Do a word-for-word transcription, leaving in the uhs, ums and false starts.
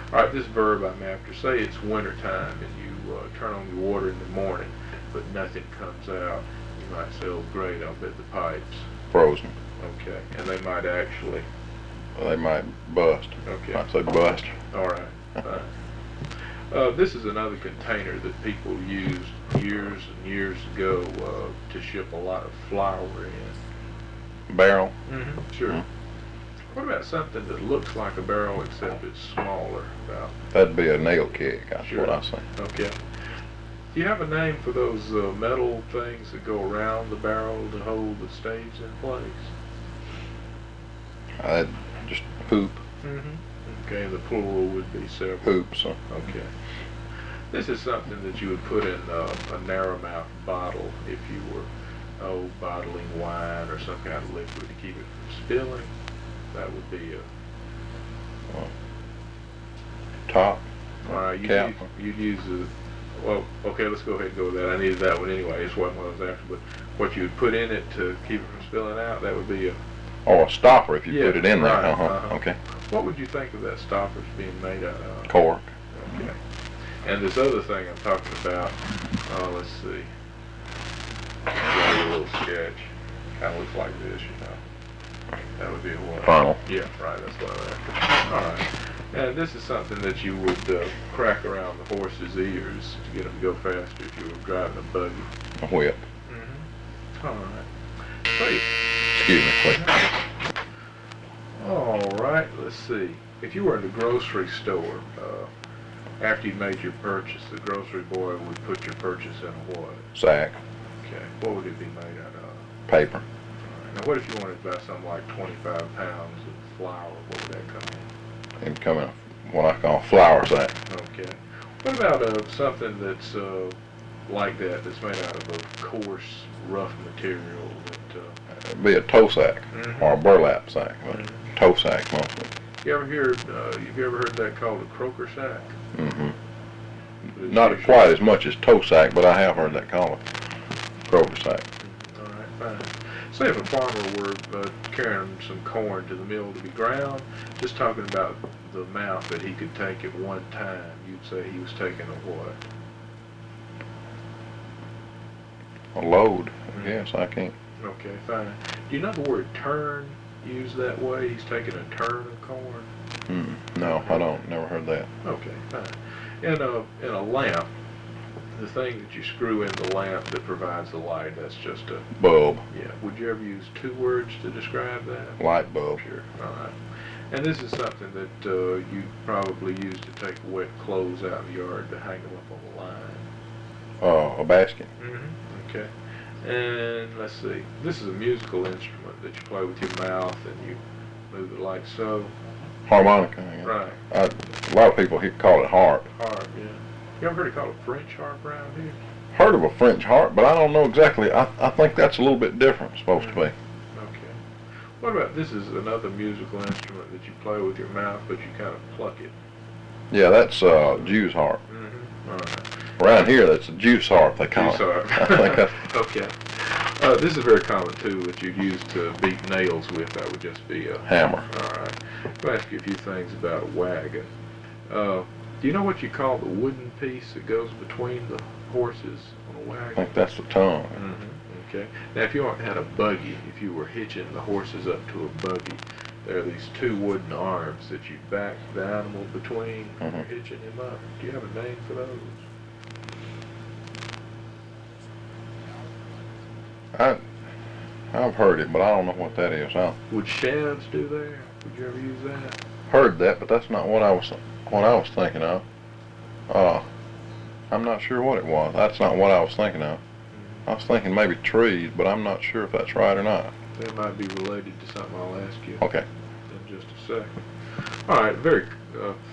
All right, this verb I'm after. Say it's winter time and you uh, turn on your water in the morning, but nothing comes out. You might say, "Oh, great! I'll bet the pipes frozen." Okay, and they might actually. Well, they might bust. Okay. Might say bust. All right. Fine. Uh, this is another container that people used years and years ago uh, to ship a lot of flour in. Barrel. Mm-hmm. Sure. Mm-hmm. What about something that looks like a barrel except it's smaller? About. That'd be a nail keg. That's Sure. what I say. Okay. Do you have a name for those uh, metal things that go around the barrel to hold the staves in place? Uh, just hoop. Mm-hmm. Okay, the plural would be several. Hoops. Huh? Okay. This is something that you would put in uh, a narrow-mouth bottle if you were, oh, bottling wine or some kind of liquid to keep it from spilling. That would be a... Well, top. Uh, you'd, cap. use, you'd use a... Well, okay, let's go ahead and go with that. I needed that one anyway. It's what I was after. But what you would put in it to keep it from spilling out, that would be a... Or a stopper if you yeah, put it in right, there. Uh-huh. uh-huh. Okay. What would you think of that stopper being made out of? Cork. Okay. And this other thing I'm talking about, uh, let's see. Draw you a little sketch. Kind of looks like this, you know. That would be a what? Funnel. Yeah, right. That's what I'm after. All right. And this is something that you would uh, crack around the horse's ears to get them to go faster if you were driving a buggy. A whip. Mm-hmm. All right. Wait. Excuse me, please. All right. Let's see. If you were in the grocery store, uh, after you made your purchase, the grocery boy would put your purchase in a what? Sack. Okay. What would it be made out of? Paper. All right. Now, what if you wanted to buy something like twenty-five pounds of flour? What would that come in? And come in what I call a flour sack. Okay. What about uh, something that's uh, like that, that's made out of a coarse, rough material? That, uh, It'd be a toe sack Mhm. or a burlap sack, but Mhm. toe sack mostly. You ever hear? Uh, have you ever heard that called a croaker sack? Mm-hmm. But it's Not usually- quite as much as toe sack, but I have heard that called a croaker sack. All right, fine. Say if a farmer were uh, carrying some corn to the mill to be ground, just talking about the amount that he could take at one time, you'd say he was taking a what? A load, Mhm. I guess. I can't. Okay, fine. Do you know the word turn used that way? He's taking a turn of corn? Mm, no, I don't. Never heard that. Okay, fine. In a, in a lamp, the thing that you screw in the lamp that provides the light, that's just a, Bulb. yeah. Would you ever use two words to describe that? Light bulb. Sure, all right. And this is something that uh, you probably use to take wet clothes out in the yard to hang them up on the line. Uh, a basket. Mm-hmm. Okay. And let's see. This is a musical instrument that you play with your mouth and you move it like so. Harmonica. I guess. Right. I, a lot of people here call it harp. Harp, yeah. You ever heard it called a French harp around here? Heard of a French harp, but I don't know exactly. I, I think that's a little bit different, supposed to be. Okay. What about, this is another musical instrument that you play with your mouth, but you kind of pluck it. Yeah, that's uh, Jew's harp. Mm-hmm. All right. Around here, that's a juice harp, they call Juice it. harp. I think that's, Okay. Uh, this is very common too, that you'd use to beat nails with. That would just be a hammer. All right. I'll ask you a few things about a wagon. Uh, do you know what you call the wooden piece that goes between the horses on a I wagon? think that's the tongue. Mm-hmm. Okay. Now, if you had a buggy, if you were hitching the horses up to a buggy, there are these two wooden arms that you back the animal between when you're Mhm. hitching him up. Do you have a name for those? I, I've heard it, but I don't know what that is. I Would shafts do there? Would you ever use that? heard that, but that's not what I was what I was thinking of. Uh, I'm not sure what it was. That's not what I was thinking of. I was thinking maybe trees, but I'm not sure if that's right or not. That might be related to something I'll ask you Okay. in just a second. All right, very uh,